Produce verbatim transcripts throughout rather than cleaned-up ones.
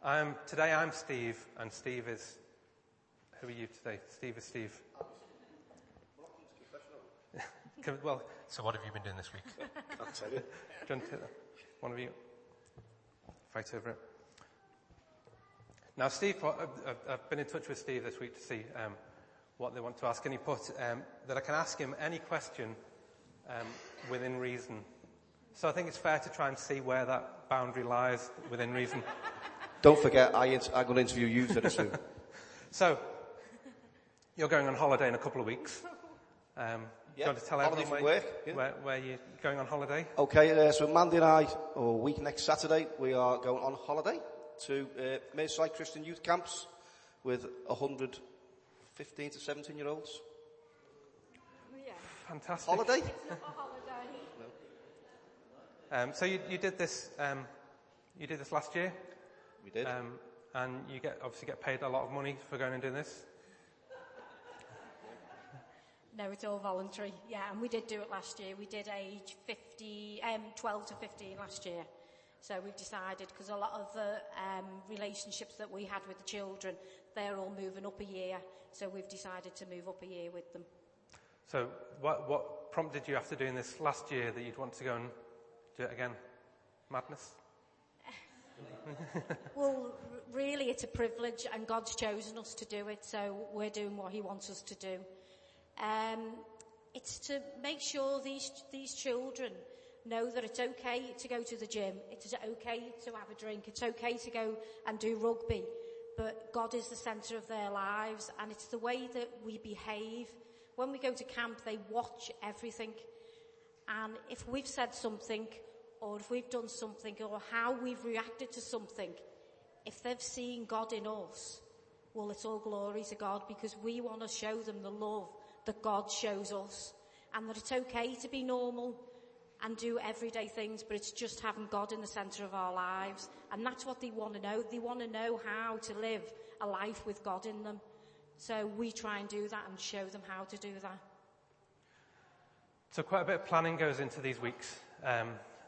Um, today I'm Steve, and Steve is... Who are you today? Steve is Steve. Well, so what have you been doing this week? I'll tell you. Do you want to, one of you fight over it? Now, Steve, I've, I've been in touch with Steve this week to see um, what they want to ask, and he put um, that I can ask him any question um, within reason. So I think it's fair to try and see where that boundary lies within reason. Don't forget, I, I'm going to interview you very soon. So, you're going on holiday in a couple of weeks. Um, Yeah, do you want to tell holiday everyone from where, work, yeah. where, where you're going on holiday? Okay, uh, so Mandy and I, or week next Saturday, we are going on holiday to uh, Merseyside Christian Youth Camps with one hundred fifteen to seventeen year olds. Yeah. Fantastic. Holiday? It's not a holiday. No. Um, so you, you did this, um, you did this last year? We did. Um, and you get, obviously get paid a lot of money for going and doing this? No, it's all voluntary. Yeah, and we did do it last year. We did age fifty, um, twelve to fifteen last year. So we've decided, because a lot of the um, relationships that we had with the children, they're all moving up a year. So we've decided to move up a year with them. So what, what prompted you after doing this last year that you'd want to go and do it again? Madness? Well, r- really, it's a privilege, and God's chosen us to do it, so we're doing what He wants us to do. Um, it's to make sure these these children know that it's okay to go to the gym, it's okay to have a drink, it's okay to go and do rugby, but God is the centre of their lives, and it's the way that we behave. When we go to camp, they watch everything, and if we've said something, or if we've done something, or how we've reacted to something, if they've seen God in us, well, it's all glory to God, because we want to show them the love that God shows us, and that it's okay to be normal and do everyday things, but it's just having God in the centre of our lives. And that's what they want to know. They want to know how to live a life with God in them. So we try and do that and show them how to do that. So quite a bit of planning goes into these weeks. Um,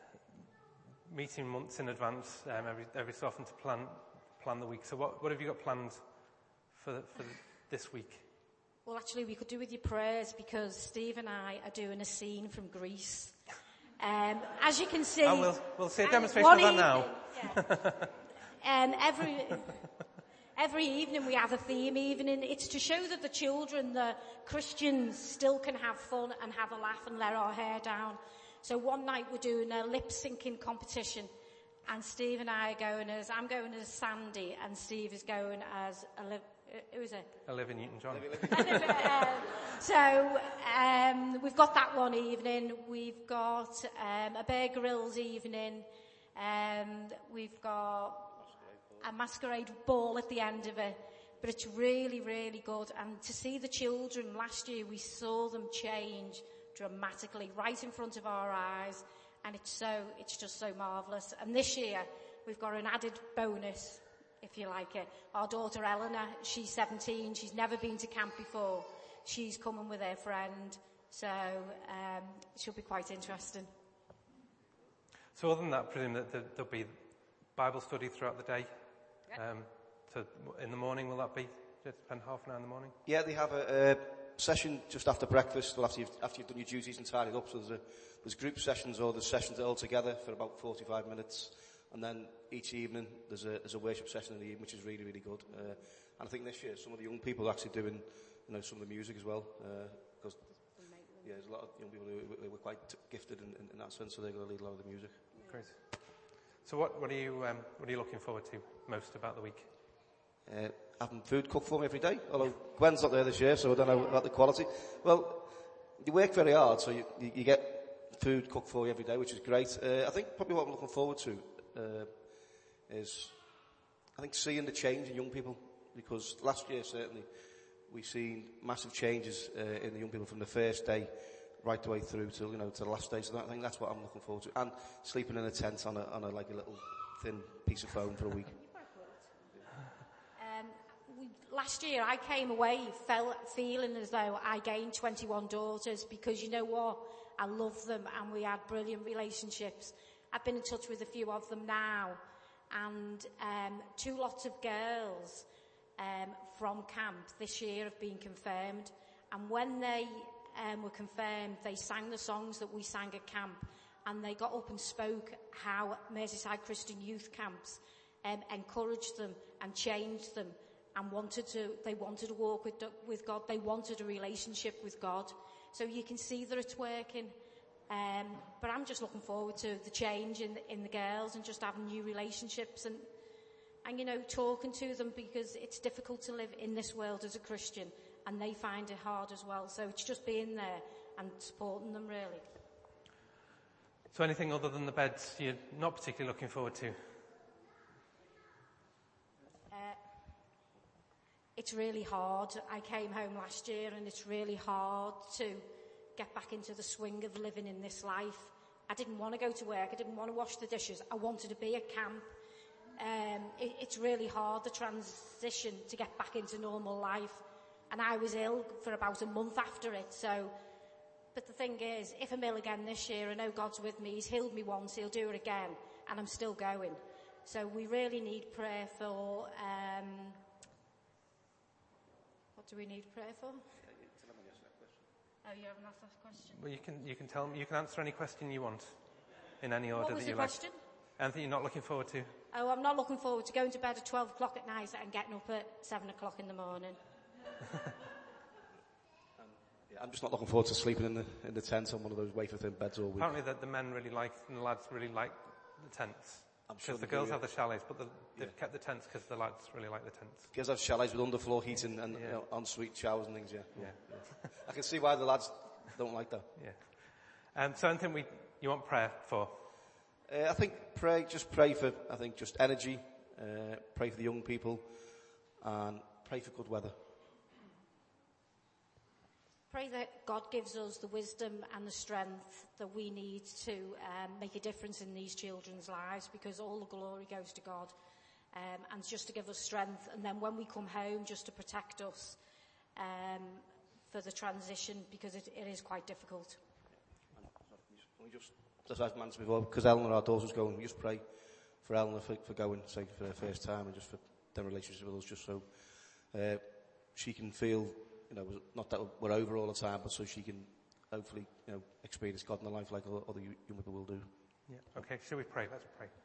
meeting months in advance, um, every, every so often to plan plan the week. So what, what have you got planned for, the, for this week? Well, actually, we could do with your prayers, because Steve and I are doing a scene from Greece. Um, as you can see... Oh, we'll, we'll see a demonstration of that now. Yeah. um, every, every evening we have a theme evening. It's to show that the children, the Christians, still can have fun and have a laugh and let our hair down. So one night we're doing a lip-syncing competition, and Steve and I are going as... I'm going as Sandy, and Steve is going as... Olivia. Who is it? Olivia Newton-John. um, so um, we've got that one evening. We've got um, a Bear Grylls evening. Um, we've got a masquerade ball at the end of it. But it's really, really good. And to see the children, last year we saw them change dramatically right in front of our eyes. And it's so, it's just so marvellous. And this year we've got an added bonus, if you like it. Our daughter Eleanor, she's seventeen, she's never been to camp before. She's coming with her friend, so um, it should be quite interesting. So other than that, I presume that there- there'll be Bible study throughout the day. Yep. Um, so in the morning, will that be? Just spend half an hour in the morning? Yeah, they have a, a session just after breakfast, well, after you've, after you've done your duties and tidied up. So there's, a, there's group sessions, or there's sessions all together for about forty-five minutes. And then each evening there's a, there's a worship session in the evening, which is really, really good. Uh, and I think this year some of the young people are actually doing, you know, some of the music as well. Because uh, yeah, there's a lot of young people who, who were quite gifted in, in, in that sense, so they're going to lead a lot of the music. Great. So what, what are you um, what are you looking forward to most about the week? Uh, having food cooked for me every day. Although Gwen's not there this year, so I don't know about the quality. Well, you work very hard, so you, you, you get food cooked for you every day, which is great. Uh, I think probably what I'm looking forward to Uh, is, I think, seeing the change in young people, because last year certainly we've seen massive changes uh, in the young people from the first day right the way through to, you know, to the last day. So that, I think that's what I'm looking forward to, and sleeping in a tent on a, on a like a little thin piece of foam for a week. Um, we, last year I came away felt, feeling as though I gained twenty-one daughters, because you know what, I love them and we had brilliant relationships. I've been in touch with a few of them now, and um, two lots of girls um, from camp this year have been confirmed. And when they um, were confirmed, they sang the songs that we sang at camp, and they got up and spoke how Merseyside Christian Youth Camps um, encouraged them and changed them, and wanted to. They wanted to walk with with God. They wanted a relationship with God. So you can see that it's working. Um, but I'm just looking forward to the change in the, in the girls, and just having new relationships, and and you know talking to them, because it's difficult to live in this world as a Christian, and they find it hard as well. So it's just being there and supporting them, really. So anything other than the beds you're not particularly looking forward to? Uh, it's really hard. I came home last year, and it's really hard to get back into the swing of living in this life. I didn't want to go to work. I didn't want to wash the dishes. I wanted to be at camp. Um, it, it's really hard, the transition to get back into normal life. And I was ill for about a month after it. So, but the thing is, if I'm ill again this year, I know God's with me. He's healed me once. He'll do it again. And I'm still going. So we really need prayer for... Um, what do we need prayer for? Oh, you haven't asked that question? Well, you can you can tell me, you can answer any question you want in any order What was that you the like. question? Anything you're not looking forward to? Oh, I'm not looking forward to going to bed at twelve o'clock at night and getting up at seven o'clock in the morning. um, yeah, I'm just not looking forward to sleeping in the in the tent on one of those wafer-thin beds all week. Apparently that the men really like, and the lads really like the tents. I'm sure Because the they do, girls yeah. have the chalets, but the, they've Yeah. kept the tents because the lads really like the tents. Girls have chalets with underfloor heating and Yeah. you know, en-suite showers and things, yeah. Yeah. yeah. I can see why the lads don't like that. Yeah. Um, so anything we, you want prayer for? Uh, I think pray, just pray for, I think, just energy, uh, pray for the young people, and pray for good weather. Pray that God gives us the wisdom and the strength that we need to um, make a difference in these children's lives, because all the glory goes to God, um, and just to give us strength. And then when we come home, just to protect us um, for the transition, because it, it is quite difficult. Can we just, as I've mentioned before, because Eleanor, our daughter's going, we just pray for Eleanor for, for going, say, for her first time, and just for their relationship with us, just so uh, she can feel, you know, not that we're over all the time, but so she can hopefully, you know, experience God in her life like other young people will do. Yeah. Okay, shall we pray? Let's pray.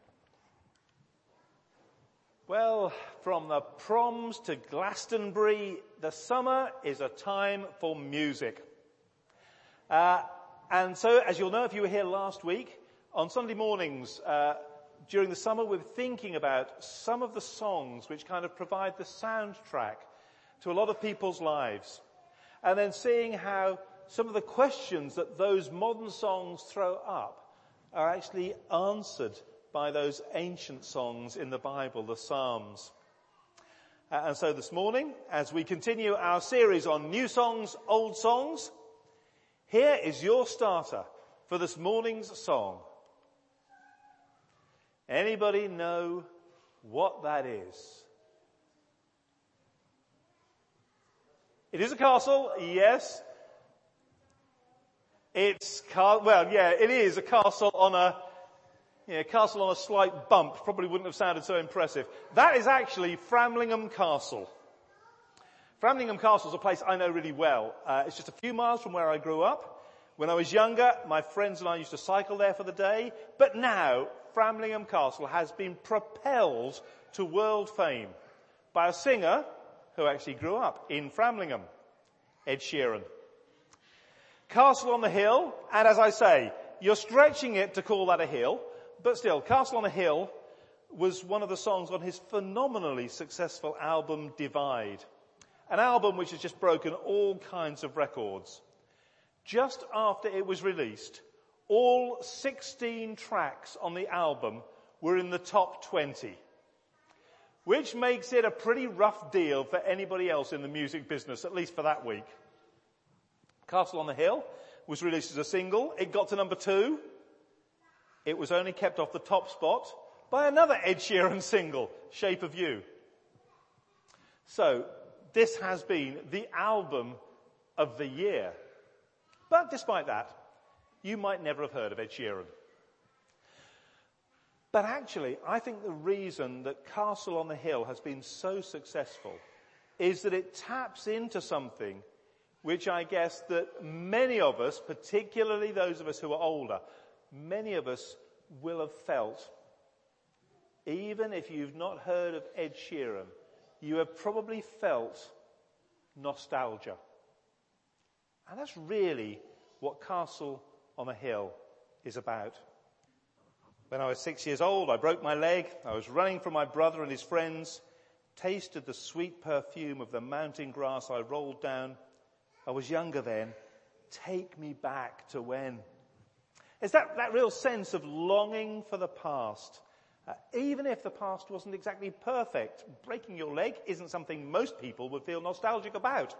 Well, from the proms to Glastonbury, the summer is a time for music. Uh, and so, as you'll know if you were here last week, on Sunday mornings uh, during the summer, we're thinking about some of the songs which kind of provide the soundtrack to a lot of people's lives. And then seeing how some of the questions that those modern songs throw up are actually answered by those ancient songs in the Bible, the Psalms. Uh, and so this morning, as we continue our series on new songs, old songs, here is your starter for this morning's song. Anybody know what that is? It is a castle, yes. It's, ca- well, yeah, it is a castle on a, yeah, castle on a slight bump. Probably wouldn't have sounded so impressive. That is actually Framlingham Castle. Framlingham Castle is a place I know really well. Uh, it's just a few miles from where I grew up. When I was younger, my friends and I used to cycle there for the day. But now, Framlingham Castle has been propelled to world fame by a singer who actually grew up in Framlingham, Ed Sheeran. Castle on the Hill, and as I say, you're stretching it to call that a hill, but still, Castle on a Hill was one of the songs on his phenomenally successful album Divide, an album which has just broken all kinds of records. Just after it was released, all sixteen tracks on the album were in the top twenty. Which makes it a pretty rough deal for anybody else in the music business, at least for that week. Castle on the Hill was released as a single. It got to number two. It was only kept off the top spot by another Ed Sheeran single, Shape of You. So, this has been the album of the year. But despite that, you might never have heard of Ed Sheeran. But actually, I think the reason that Castle on the Hill has been so successful is that it taps into something which I guess that many of us, particularly those of us who are older, many of us will have felt. Even if you've not heard of Ed Sheeran, you have probably felt nostalgia. And that's really what Castle on the Hill is about. When I was six years old, I broke my leg. I was running from my brother and his friends, tasted the sweet perfume of the mountain grass I rolled down. I was younger then. Take me back to when. It's that, that real sense of longing for the past. Uh, even if the past wasn't exactly perfect, breaking your leg isn't something most people would feel nostalgic about.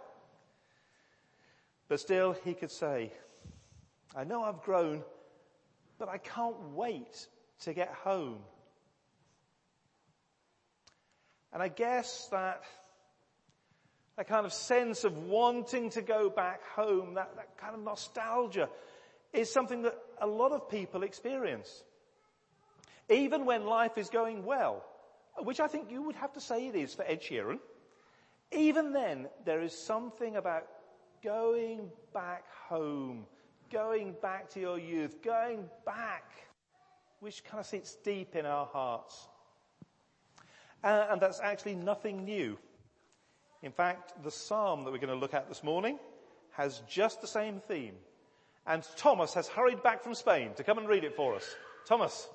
But still, he could say, I know I've grown, but I can't wait to get home. And I guess that, that kind of sense of wanting to go back home, that, that kind of nostalgia, is something that a lot of people experience. Even when life is going well, which I think you would have to say it is for Ed Sheeran, even then there is something about going back home, going back to your youth, going back, which kind of sits deep in our hearts. Uh, and that's actually nothing new. In fact, the psalm that we're going to look at this morning has just the same theme. And Thomas has hurried back from Spain to come and read it for us. Thomas.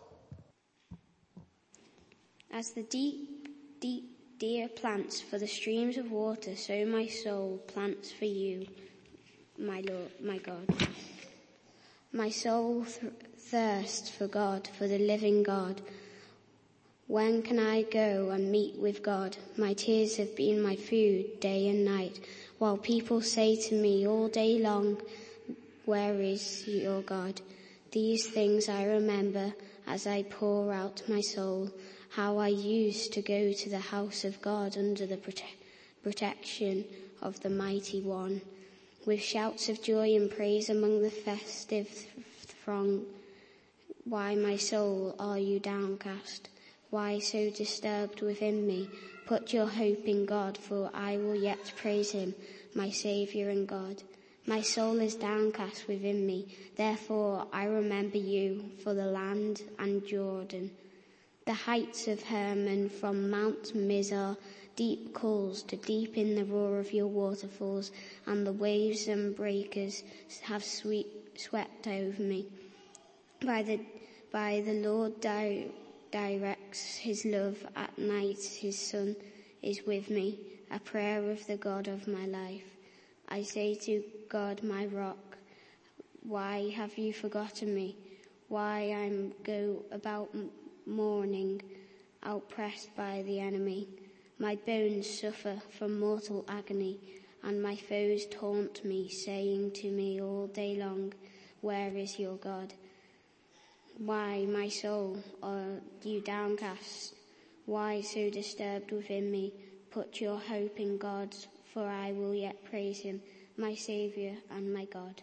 As the deep, deep deer plants for the streams of water, so my soul plants for you, my Lord, my God. My soul th- thirsts for God, for the living God. When can I go and meet with God? My tears have been my food day and night, while people say to me all day long, where is your God? These things I remember as I pour out my soul, how I used to go to the house of God under the prote- protection of the Mighty One, with shouts of joy and praise among the festive throng. Why, my soul, are you downcast? Why so disturbed within me? Put your hope in God, for I will yet praise him, my Saviour and God. My soul is downcast within me, therefore I remember you for the land and Jordan. The heights of Hermon from Mount Mizar, deep calls to deep in the roar of your waterfalls, and the waves and breakers have sweep, swept over me. By the, by the Lord di- directs his love at night, his Son is with me, a prayer of the God of my life. I say to God, my rock, why have you forgotten me? Why I go about mourning, oppressed by the enemy. My bones suffer from mortal agony, and my foes taunt me, saying to me all day long, where is your God? Why, my soul, are you downcast? Why so disturbed within me? Put your hope in God, for I will yet praise him, my Saviour and my God.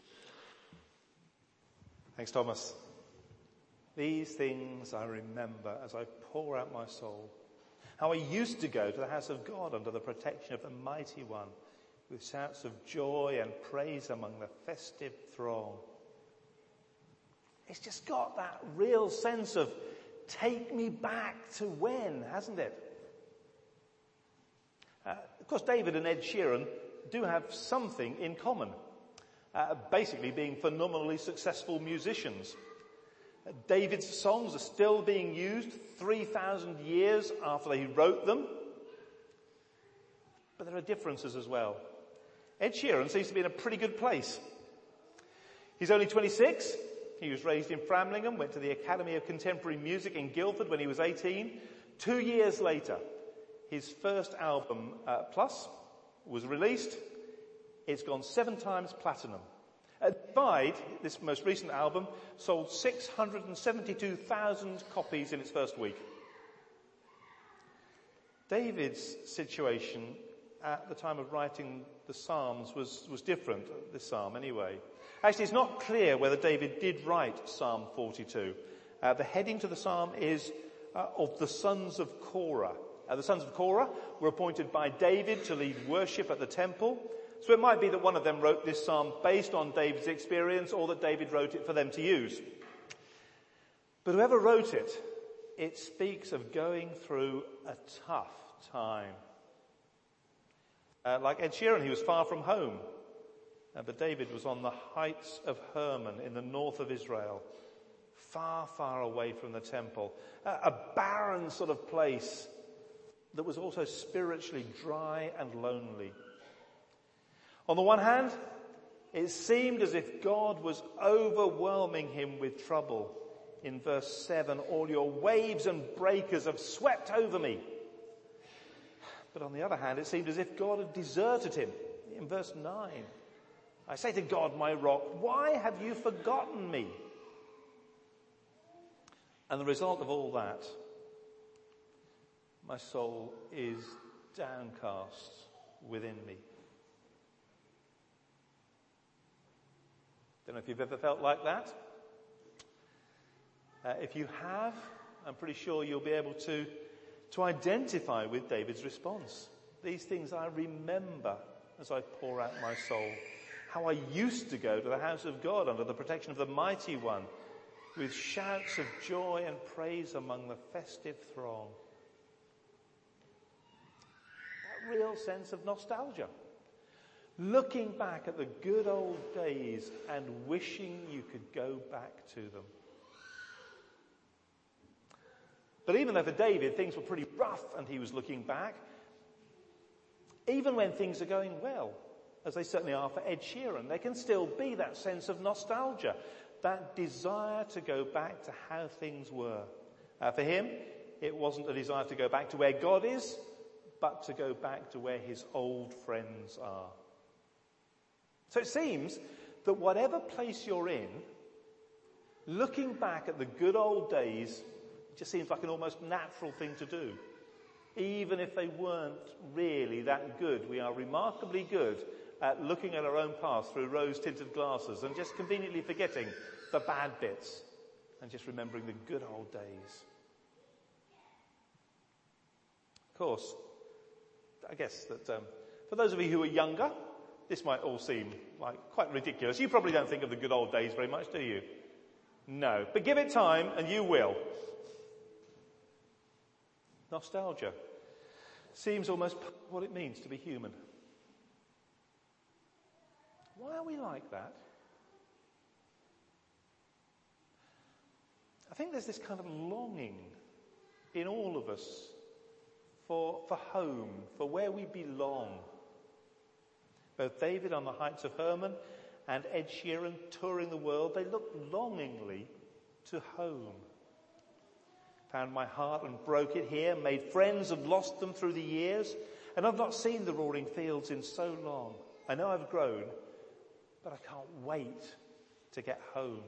Thanks, Thomas. These things I remember as I pour out my soul. How I used to go to the house of God under the protection of the Mighty One, with shouts of joy and praise among the festive throng. It's just got that real sense of take me back to when, hasn't it? Uh, of course, David and Ed Sheeran do have something in common, uh, basically being phenomenally successful musicians. Uh, David's songs are still being used three thousand years after he wrote them. But there are differences as well. Ed Sheeran seems to be in a pretty good place. He's only twenty-six. He was raised in Framlingham, went to the Academy of Contemporary Music in Guildford when he was eighteen. Two years later, his first album, uh, Plus, was released. It's gone seven times platinum. Uh, Divide, this most recent album, sold six hundred seventy-two thousand copies in its first week. David's situation at the time of writing the Psalms was, was different, this psalm anyway. Actually, it's not clear whether David did write Psalm forty-two. Uh, the heading to the psalm is uh, of the sons of Korah. Uh, the sons of Korah were appointed by David to lead worship at the temple. So it might be that one of them wrote this psalm based on David's experience, or that David wrote it for them to use. But whoever wrote it, it speaks of going through a tough time. Uh, like Ed Sheeran, he was far from home. Uh, but David was on the heights of Hermon in the north of Israel, far, far away from the temple. Uh, a barren sort of place that was also spiritually dry and lonely. On the one hand, it seemed as if God was overwhelming him with trouble. In verse seven, all your waves and breakers have swept over me. But on the other hand, it seemed as if God had deserted him. In verse nine, I say to God, my rock, why have you forgotten me? And the result of all that, my soul is downcast within me. Don't know if you've ever felt like that. Uh, if you have, I'm pretty sure you'll be able to, to identify with David's response. These things I remember as I pour out my soul. How I used to go to the house of God under the protection of the Mighty One, with shouts of joy and praise among the festive throng. That real sense of nostalgia. Looking back at the good old days and wishing you could go back to them. But even though for David things were pretty rough and he was looking back, even when things are going well, as they certainly are for Ed Sheeran, there can still be that sense of nostalgia, that desire to go back to how things were. Uh, for him, it wasn't a desire to go back to where God is, but to go back to where his old friends are. So it seems that whatever place you're in, looking back at the good old days just seems like an almost natural thing to do. Even if they weren't really that good. We are remarkably good at looking at our own past through rose-tinted glasses and just conveniently forgetting the bad bits and just remembering the good old days. Of course, I guess that um, for those of you who are younger, this might all seem like quite ridiculous. You probably don't think of the good old days very much, do you? No. But give it time and you will. Nostalgia seems almost what it means to be human. Why are we like that? I think there's this kind of longing in all of us for, for home, for where we belong. Both David on the heights of Hermon and Ed Sheeran touring the world, they look longingly to home. Found my heart and broke it here, made friends and lost them through the years, and I've not seen the roaring fields in so long. I know I've grown, but I can't wait to get home.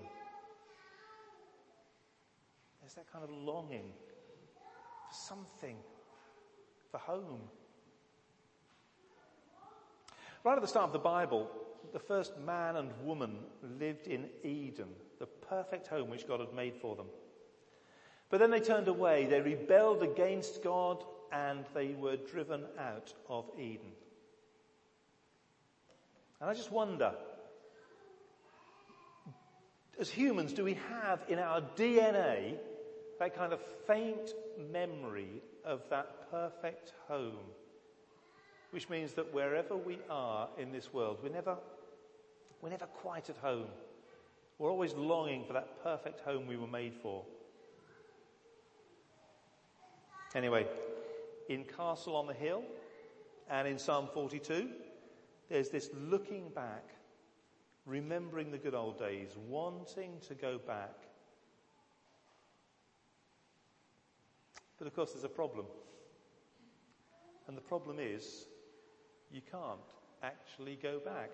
There's that kind of longing for something, for home. Right at the start of the Bible, the first man and woman lived in Eden, the perfect home which God had made for them. But then they turned away, they rebelled against God, and they were driven out of Eden. And I just wonder, as humans, do we have in our D N A that kind of faint memory of that perfect home? Which means that wherever we are in this world, we're never, we're never quite at home. We're always longing for that perfect home we were made for. Anyway, in Castle on the Hill and in Psalm forty-two, there's this looking back, remembering the good old days, wanting to go back. But of course there's a problem. And the problem is, you can't actually go back.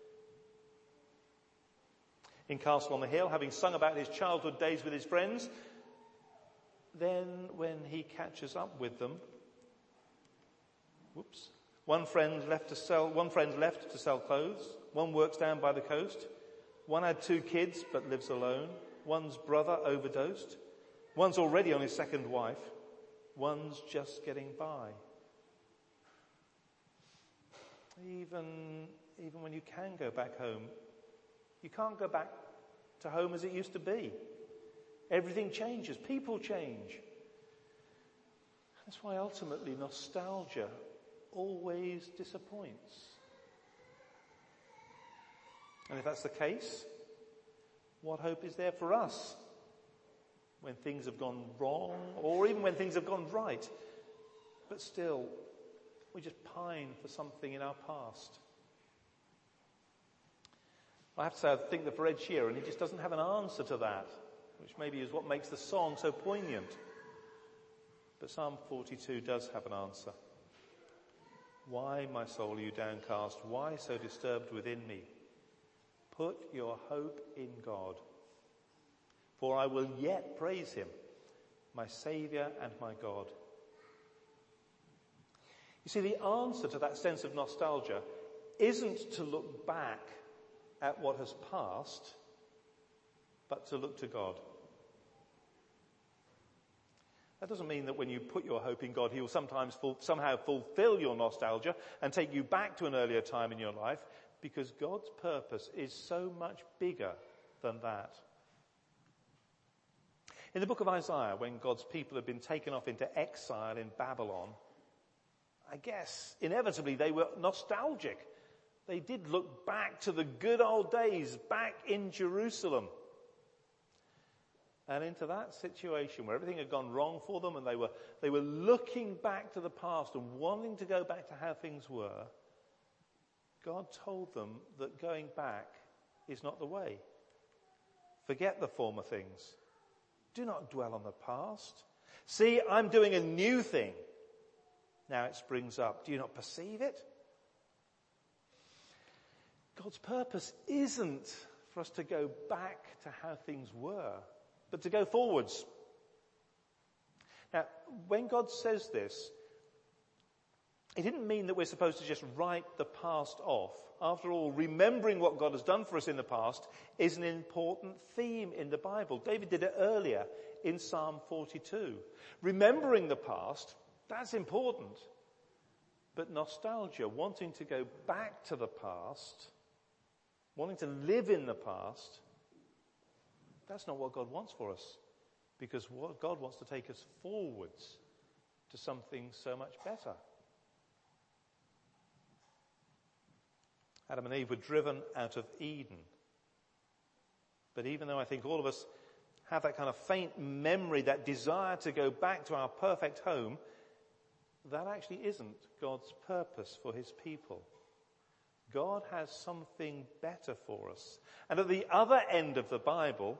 In Castle on the Hill, having sung about his childhood days with his friends, then when he catches up with them, whoops, one friend left to sell, one friend left to sell clothes, one works down by the coast, one had two kids but lives alone, one's brother overdosed, One's already on his second wife. One's just getting by. Even, even when you can go back home, you can't go back to home as it used to be. Everything changes. People change. That's why ultimately nostalgia always disappoints. And if that's the case, what hope is there for us when things have gone wrong, or even when things have gone right, but still we just pine for something in our past? I have to say, I think that for Ed Sheeran, he just doesn't have an answer to that, which maybe is what makes the song so poignant. But Psalm forty-two does have an answer. Why, my soul, are you downcast? Why so disturbed within me? Put your hope in God, for I will yet praise him, my Saviour and my God. You see, the answer to that sense of nostalgia isn't to look back at what has passed, but to look to God. That doesn't mean that when you put your hope in God, he will sometimes full, somehow fulfill your nostalgia and take you back to an earlier time in your life, because God's purpose is so much bigger than that. In the book of Isaiah, when God's people had been taken off into exile in Babylon, I guess inevitably they were nostalgic. They did look back to the good old days back in Jerusalem. And into that situation where everything had gone wrong for them, and they were, they were looking back to the past and wanting to go back to how things were, God told them that going back is not the way. Forget the former things. Do not dwell on the past. See, I'm doing a new thing. Now it springs up. Do you not perceive it? God's purpose isn't for us to go back to how things were, but to go forwards. Now, when God says this, it didn't mean that we're supposed to just write the past off. After all, remembering what God has done for us in the past is an important theme in the Bible. David did it earlier in Psalm forty-two. Remembering the past, that's important. But nostalgia, wanting to go back to the past, wanting to live in the past, that's not what God wants for us. Because what God wants to take us forwards to something so much better. Adam and Eve were driven out of Eden. But even though I think all of us have that kind of faint memory, that desire to go back to our perfect home, that actually isn't God's purpose for his people. God has something better for us. And at the other end of the Bible,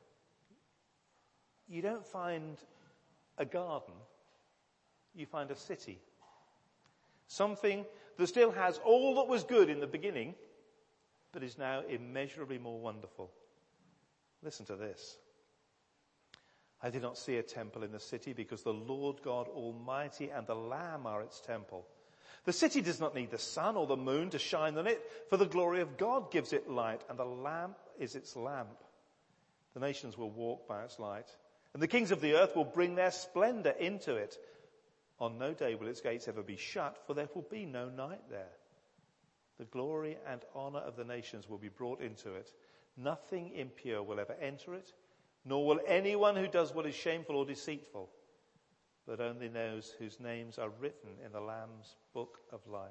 you don't find a garden, you find a city. Something that still has all that was good in the beginning, but is now immeasurably more wonderful. Listen to this. I did not see a temple in the city, because the Lord God Almighty and the Lamb are its temple. The city does not need the sun or the moon to shine on it, for the glory of God gives it light, and the lamp is its lamp. The nations will walk by its light, and the kings of the earth will bring their splendor into it. On no day will its gates ever be shut, for there will be no night there. The glory and honor of the nations will be brought into it. Nothing impure will ever enter it, nor will anyone who does what is shameful or deceitful, but only those whose names are written in the Lamb's book of life.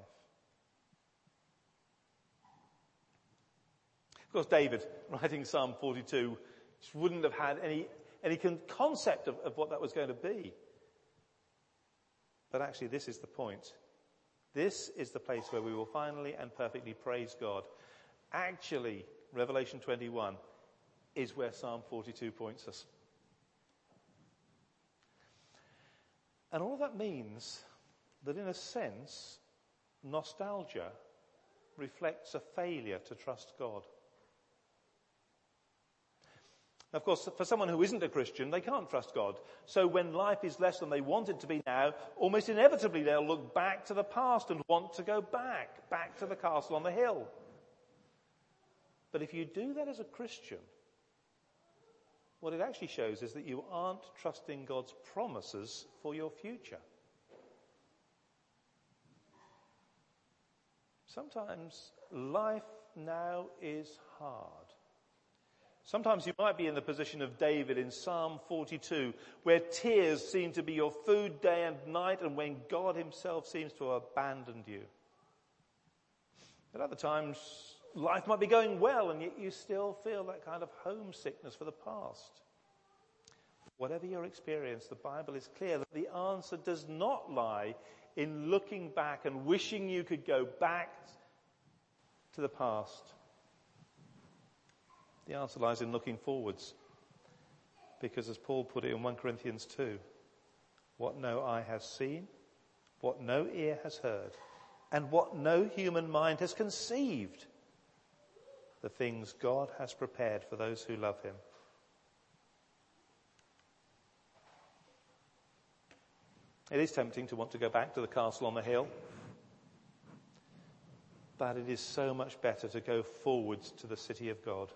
Of course, David, writing Psalm forty-two, just wouldn't have had any, any concept of, of what that was going to be. But actually, this is the point. This is the place where we will finally and perfectly praise God. Actually, Revelation twenty-one is where Psalm forty-two points us. And all that means that, in a sense, nostalgia reflects a failure to trust God. Of course, for someone who isn't a Christian, they can't trust God. So when life is less than they want it to be now, almost inevitably they'll look back to the past and want to go back, back to the castle on the hill. But if you do that as a Christian, what it actually shows is that you aren't trusting God's promises for your future. Sometimes life now is hard. Sometimes you might be in the position of David in Psalm forty-two, where tears seem to be your food day and night, and when God himself seems to have abandoned you. At other times, life might be going well, and yet you still feel that kind of homesickness for the past. Whatever your experience, the Bible is clear that the answer does not lie in looking back and wishing you could go back to the past. The answer lies in looking forwards. Because as Paul put it in First Corinthians two, what no eye has seen, what no ear has heard, and what no human mind has conceived, the things God has prepared for those who love him. It is tempting to want to go back to the castle on the hill, but it is so much better to go forwards to the city of God.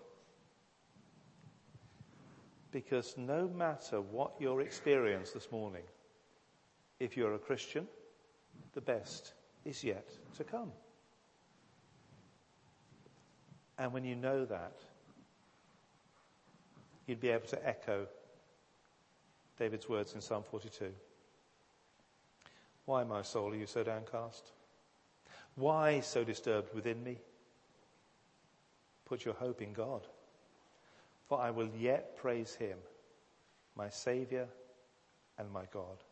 Because no matter what your experience this morning, if you're a Christian, the best is yet to come. And when you know that, you'd be able to echo David's words in Psalm forty-two. Why, my soul, are you so downcast? Why so disturbed within me? Put your hope in God, for I will yet praise him, my Saviour and my God.